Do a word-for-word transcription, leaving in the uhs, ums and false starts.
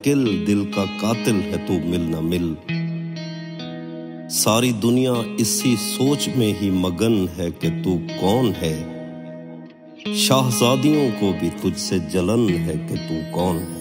किल दिल का कातिल है तू मिल न मिल। सारी दुनिया इसी सोच में ही मगन है कि तू कौन है। शाहजादियों को भी तुझसे जलन है कि तू कौन है।